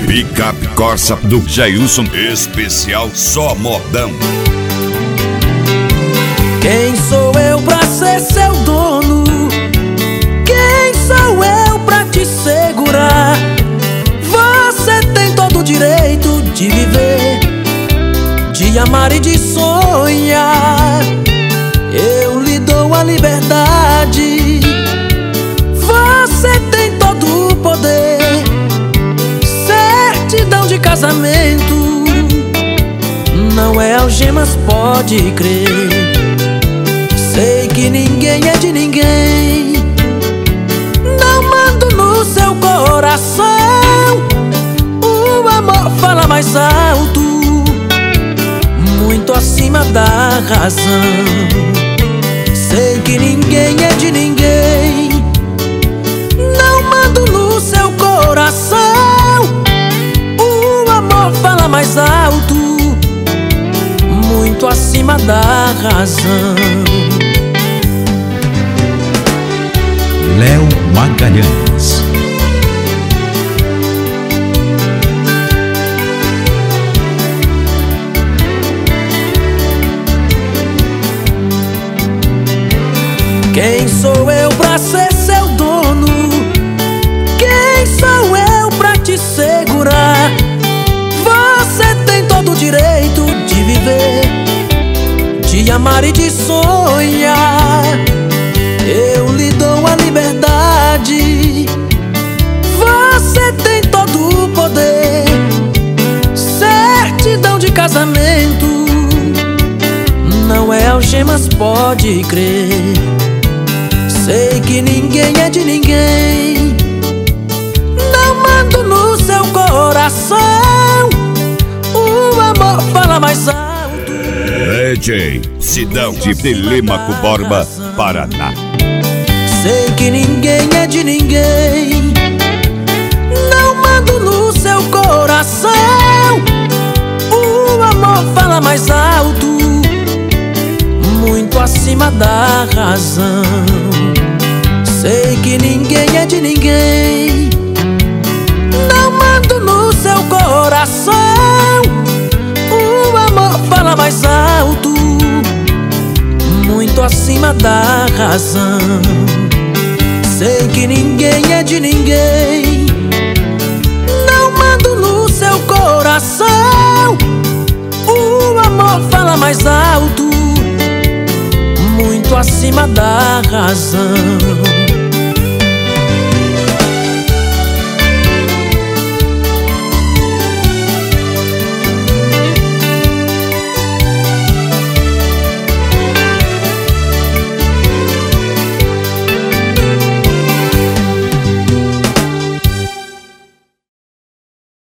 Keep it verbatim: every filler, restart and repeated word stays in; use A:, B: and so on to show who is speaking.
A: Picape Corsa do Jailson, especial só modão.
B: Quem sou eu pra ser seu dono? Quem sou eu pra te segurar? Você tem todo o direito de viver, de amar e de sonhar. Eu lhe dou a liberdade. Você tem todo o poder. Certidão de casamento não é algemas, pode crer. Sei que ninguém é de ninguém. Não mando no seu coração. O amor fala mais alto, muito acima da razão. Sei que ninguém é de ninguém. Não mando no seu coração. O amor fala mais alto, muito acima da razão.
C: Léo Magalhães.
B: Quem sou eu pra ser seu dono? Quem sou eu pra te segurar? Você tem todo o direito de viver, de amar e de sonhar. Eu lhe dou a liberdade. Você tem todo o poder. Certidão de casamento não é algemas, pode crer. Sei que ninguém é de ninguém. Não mando no seu coração. O amor fala mais alto.
A: D J Sidão de Telêmaco Borba, Paraná.
B: Sei que ninguém é de ninguém. Não mando no seu coração. O amor fala mais alto, muito acima da razão. Sei que ninguém é de ninguém. Não mando no seu coração. O amor fala mais alto, muito acima da razão. Sei que ninguém é de ninguém. Não mando no seu coração. O amor fala mais alto, muito acima da razão.